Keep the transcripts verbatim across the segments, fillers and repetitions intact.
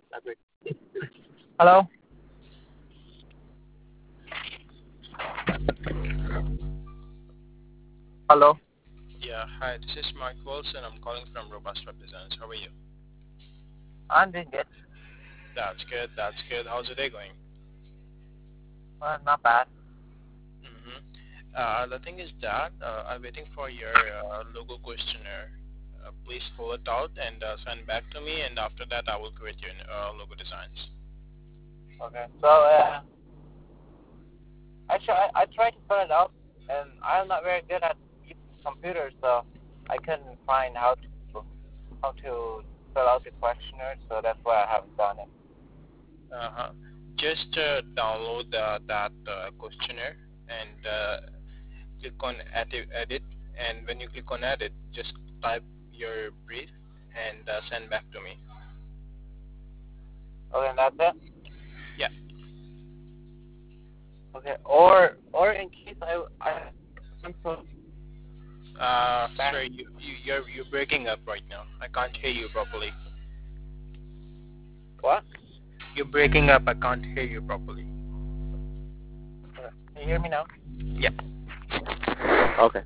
Agree. Hello? Hello? Yeah, hi, this is Mark Wilson. I'm calling from Robust Web Designs. How are you? I'm doing good. That's good, that's good. How's the day going? Well, not bad. Mm-hmm. Uh, the thing is that uh, I'm waiting for your uh, logo questionnaire. Uh, please fill it out and uh, send back to me, and after that I will create your uh, logo designs. Okay. So, uh, actually, I, I tried to fill it out, and I'm not very good at using computers, so I couldn't find how to how to fill out the questionnaire, so that's why I haven't done it. Uh-huh. Just uh, download uh, that uh, questionnaire and uh, click on edit, edit, and when you click on edit, just type your brief and uh, send back to me. Okay, and that's it? Yeah. Okay. Or, or in case I, I I'm so Uh, back. sorry, you, you, you're, you're breaking up right now. I can't hear you properly. What? You're breaking up. I can't hear you properly. Okay. Can you hear me now? Yeah. Okay.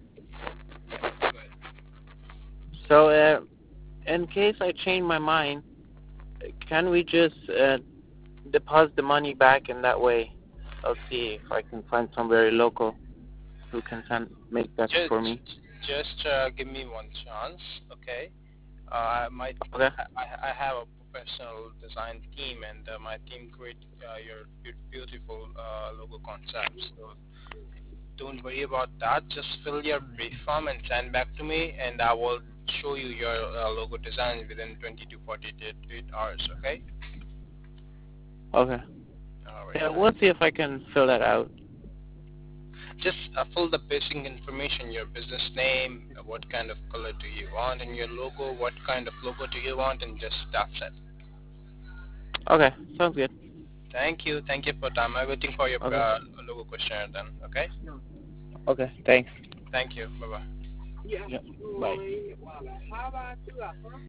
So, uh, in case I change my mind, can we just uh, deposit the money back in that way? I'll see if I can find somebody local who can send, make that Just, for me. just uh, give me one chance, okay? Uh, my, Okay. I, I have a professional design team, and uh, my team create uh, your beautiful uh, logo concepts. So don't worry about that. Just fill your brief form and send back to me, and I will show you your uh, logo design within twenty to forty-eight hours. Okay? Okay. All right. Yeah, we'll see if I can fill that out. Just uh, fill the basic information: your business name, uh, what kind of color do you want, and your logo, what kind of logo do you want, and just that's it. Okay, sounds good. Thank you. Thank you for time. I'm waiting for your Okay. uh, logo questionnaire then. Okay? Okay, thanks. Thank you. Bye bye. Yeah, bye.